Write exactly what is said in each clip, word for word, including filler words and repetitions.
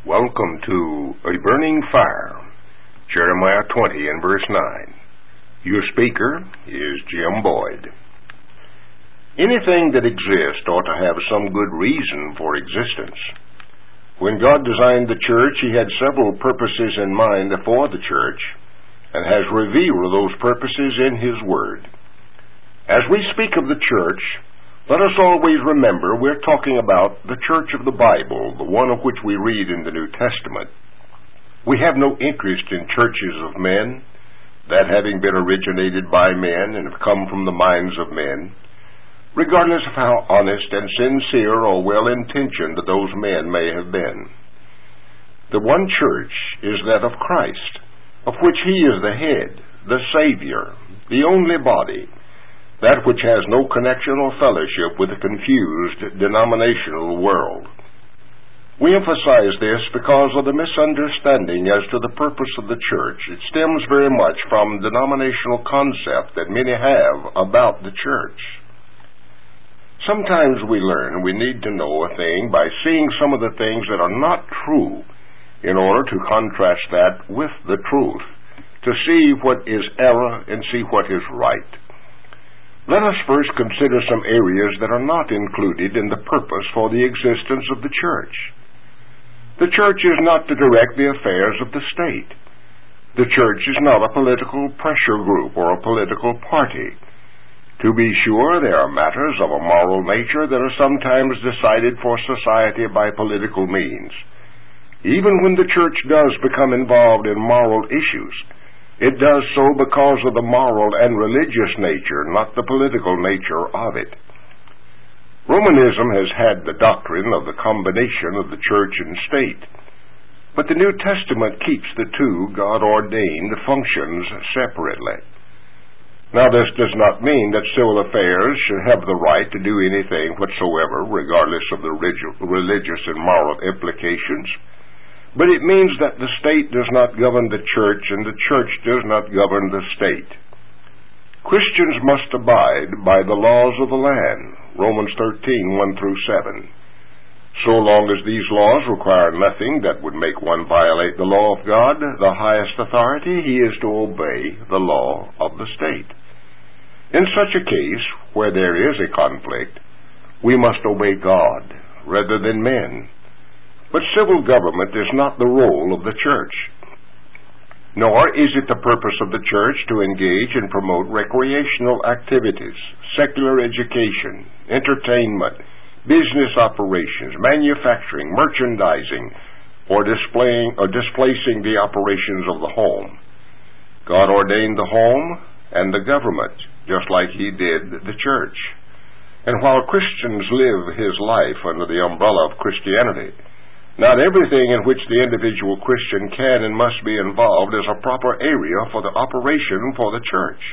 Welcome to A Burning Fire, Jeremiah twenty and verse nine. Your speaker is Jim Boyd. Anything that exists ought to have some good reason for existence. When God designed the church, He had several purposes in mind for the church, and has revealed those purposes in His Word. As we speak of the church, let us always remember we're talking about the church of the Bible, the one of which we read in the New Testament. We have no interest in churches of men, that having been originated by men and have come from the minds of men, regardless of how honest and sincere or well-intentioned those men may have been. The one church is that of Christ, of which He is the head, the Savior, the only body, that which has no connection or fellowship with the confused denominational world. We emphasize this because of the misunderstanding as to the purpose of the church. It stems very much from denominational concept that many have about the church. Sometimes we learn we need to know a thing by seeing some of the things that are not true in order to contrast that with the truth, to see what is error and see what is right. Let us first consider some areas that are not included in the purpose for the existence of the church. The church is not to direct the affairs of the state. The church is not a political pressure group or a political party. To be sure, there are matters of a moral nature that are sometimes decided for society by political means. Even when the church does become involved in moral issues, it does so because of the moral and religious nature, not the political nature of it. Romanism has had the doctrine of the combination of the church and state, but the New Testament keeps the two God-ordained functions separately. Now, this does not mean that civil affairs should have the right to do anything whatsoever, regardless of the religious and moral implications. But it means that the state does not govern the church, and the church does not govern the state. Christians must abide by the laws of the land, Romans thirteen, one through seven. So long as these laws require nothing that would make one violate the law of God, the highest authority, he is to obey the law of the state. In such a case, where there is a conflict, we must obey God rather than men. But civil government is not the role of the church. Nor is it the purpose of the church to engage and promote recreational activities, secular education, entertainment, business operations, manufacturing, merchandising, or displaying or displacing the operations of the home. God ordained the home and the government, just like He did the church. And while Christians live His life under the umbrella of Christianity, not everything in which the individual Christian can and must be involved is a proper area for the operation for the church.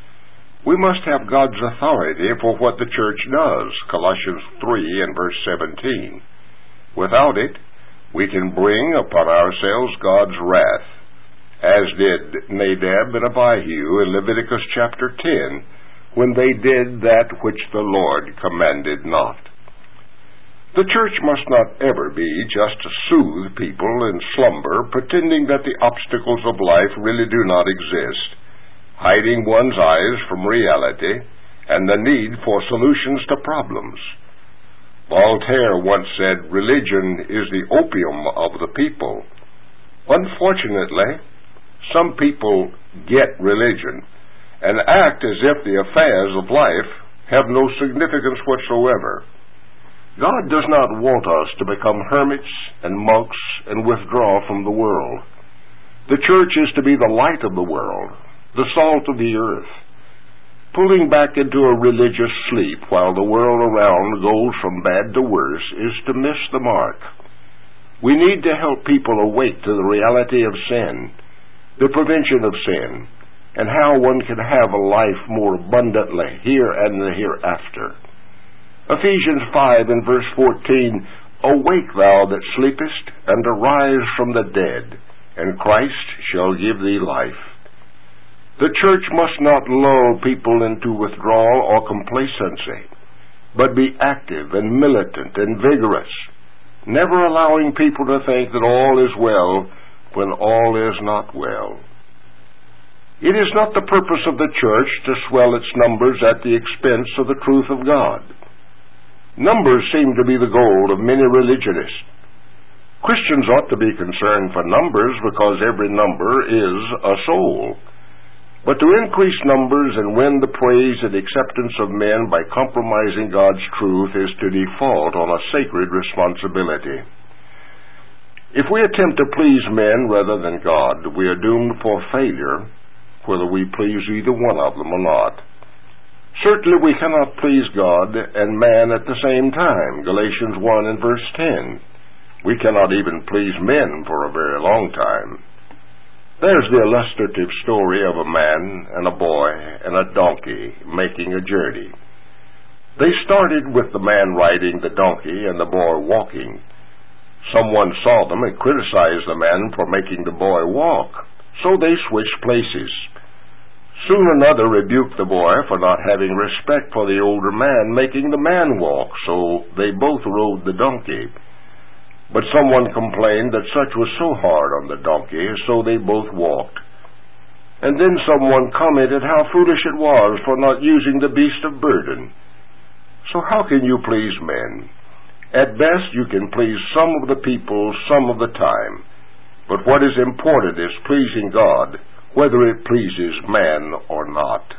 We must have God's authority for what the church does, Colossians three and verse seventeen. Without it, we can bring upon ourselves God's wrath, as did Nadab and Abihu in Leviticus chapter ten, when they did that which the Lord commanded not. The church must not ever be just to soothe people in slumber, pretending that the obstacles of life really do not exist, hiding one's eyes from reality and the need for solutions to problems. Voltaire once said, "Religion is the opium of the people." Unfortunately, some people get religion and act as if the affairs of life have no significance whatsoever. God does not want us to become hermits and monks and withdraw from the world. The church is to be the light of the world, the salt of the earth. Pulling back into a religious sleep while the world around goes from bad to worse is to miss the mark. We need to help people awake to the reality of sin, the prevention of sin, and how one can have a life more abundantly here and the hereafter. Ephesians five and verse fourteen, "Awake thou that sleepest, and arise from the dead, and Christ shall give thee life." The church must not lull people into withdrawal or complacency, but be active and militant and vigorous. never allowing people to think that all is well when all is not well. It is not the purpose of the church to swell its numbers at the expense of the truth of God. Numbers seem to be the goal of many religionists. Christians ought to be concerned for numbers because every number is a soul. But to increase numbers and win the praise and acceptance of men by compromising God's truth is to default on a sacred responsibility. If we attempt to please men rather than God, we are doomed for failure, whether we please either one of them or not. Certainly we cannot please God and man at the same time, Galatians one and verse ten. We cannot even please men for a very long time. There's the illustrative story of a man and a boy and a donkey making a journey. They started with the man riding the donkey and the boy walking. Someone saw them and criticized the man for making the boy walk, so they switched places. Soon another rebuked the boy for not having respect for the older man making the man walk, so they both rode the donkey. But someone complained that such was so hard on the donkey, so they both walked. And then someone commented how foolish it was for not using the beast of burden. So how can you please men? At best you can please some of the people some of the time. But what is important is pleasing God, whether it pleases man or not.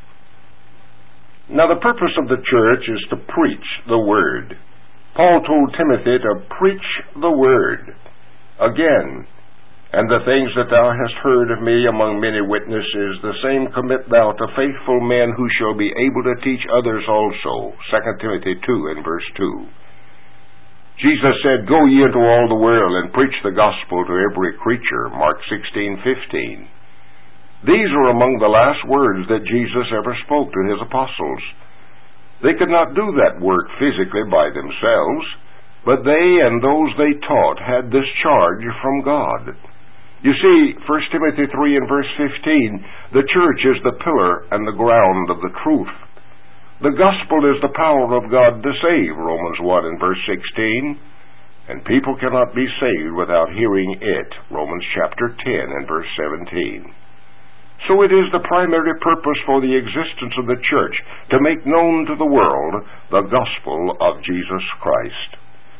Now the purpose of the church is to preach the Word. Paul told Timothy to preach the Word. Again, and the things that thou hast heard of me among many witnesses, the same commit thou to faithful men who shall be able to teach others also. Second Timothy two and verse two. Jesus said, Go ye into all the world and preach the gospel to every creature. Mark sixteen fifteen. These are among the last words that Jesus ever spoke to his apostles. They could not do that work physically by themselves, but they and those they taught had this charge from God. You see, First Timothy three and verse fifteen, the church is the pillar and the ground of the truth. The gospel is the power of God to save, Romans one and verse sixteen, and people cannot be saved without hearing it, Romans chapter ten and verse seventeen. So it is the primary purpose for the existence of the church to make known to the world the gospel of Jesus Christ.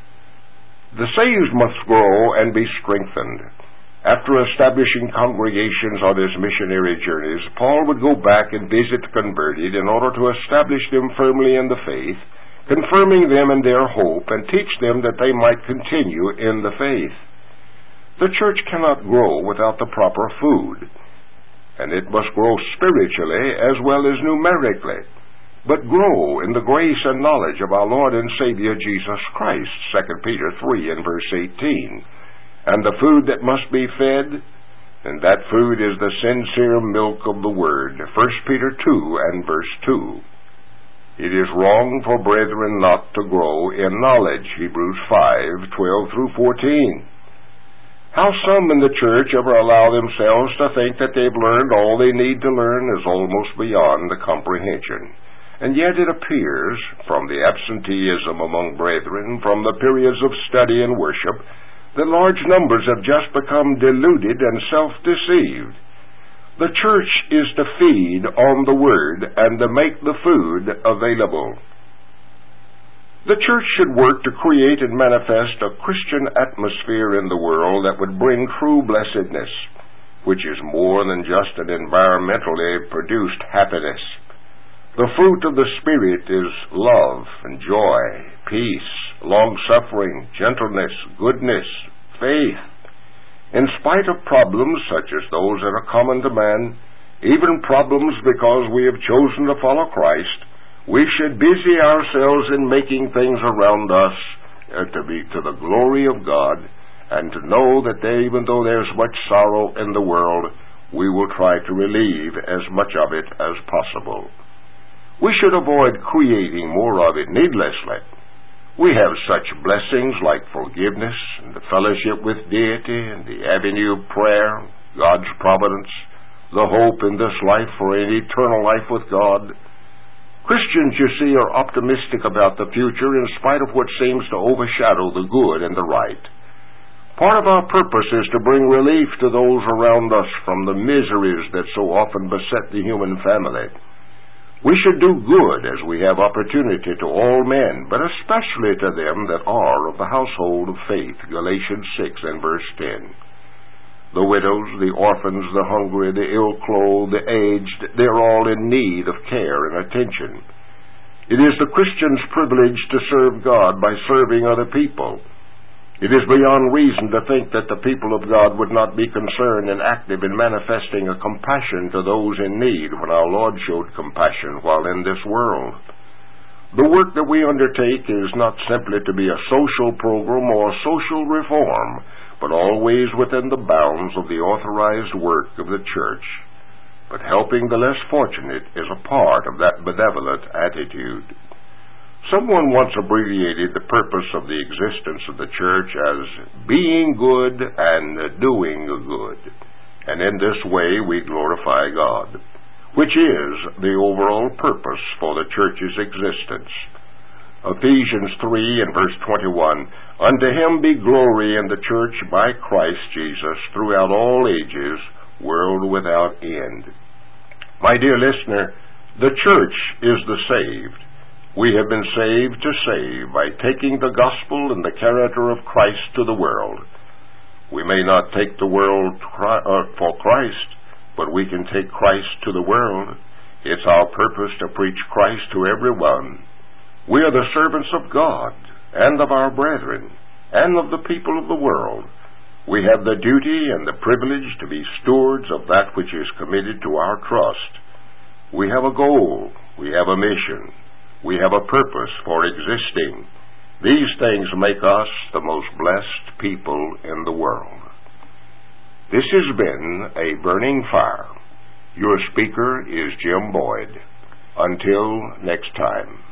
The saved must grow and be strengthened. After establishing congregations on his missionary journeys, Paul would go back and visit the converted in order to establish them firmly in the faith, confirming them in their hope, and teach them that they might continue in the faith. The church cannot grow without the proper food, and it must grow spiritually as well as numerically, but grow in the grace and knowledge of our Lord and Savior Jesus Christ, Second Peter three and verse eighteen. And the food that must be fed, and that food is the sincere milk of the Word, First Peter two and verse two. It is wrong for brethren not to grow in knowledge, Hebrews five twelve through fourteen. How some in the church ever allow themselves to think that they've learned all they need to learn is almost beyond the comprehension. And yet it appears, from the absenteeism among brethren, from the periods of study and worship, that large numbers have just become deluded and self-deceived. The church is to feed on the Word and to make the food available. The church should work to create and manifest a Christian atmosphere in the world that would bring true blessedness, which is more than just an environmentally produced happiness. The fruit of the Spirit is love and joy, peace, long-suffering, gentleness, goodness, faith. In spite of problems such as those that are common to man, even problems because we have chosen to follow Christ, we should busy ourselves in making things around us uh, to be to the glory of God, and to know that they, even though there's much sorrow in the world, we will try to relieve as much of it as possible. We should avoid creating more of it needlessly. We have such blessings like forgiveness and the fellowship with deity and the avenue of prayer, God's providence, the hope in this life for an eternal life with God. Christians, you see, are optimistic about the future in spite of what seems to overshadow the good and the right. Part of our purpose is to bring relief to those around us from the miseries that so often beset the human family. We should do good as we have opportunity to all men, but especially to them that are of the household of faith, Galatians six and verse ten. The widows, the orphans, the hungry, the ill-clothed, the aged, they're all in need of care and attention. It is the Christian's privilege to serve God by serving other people. It is beyond reason to think that the people of God would not be concerned and active in manifesting a compassion to those in need when our Lord showed compassion while in this world. The work that we undertake is not simply to be a social program or social reform, but always within the bounds of the authorized work of the church. But helping the less fortunate is a part of that benevolent attitude. Someone once abbreviated the purpose of the existence of the church as being good and doing good. And in this way we glorify God, which is the overall purpose for the church's existence. Ephesians three and verse twenty-one, Unto him be glory in the church by Christ Jesus throughout all ages, world without end. My dear listener, the church is the saved. We have been saved to save by taking the gospel and the character of Christ to the world. We may not take the world for Christ, but we can take Christ to the world. It's our purpose to preach Christ to everyone. We are the servants of God and of our brethren and of the people of the world. We have the duty and the privilege to be stewards of that which is committed to our trust. We have a goal. We have a mission. We have a purpose for existing. These things make us the most blessed people in the world. This has been A Burning Fire. Your speaker is Jim Boyd. Until next time.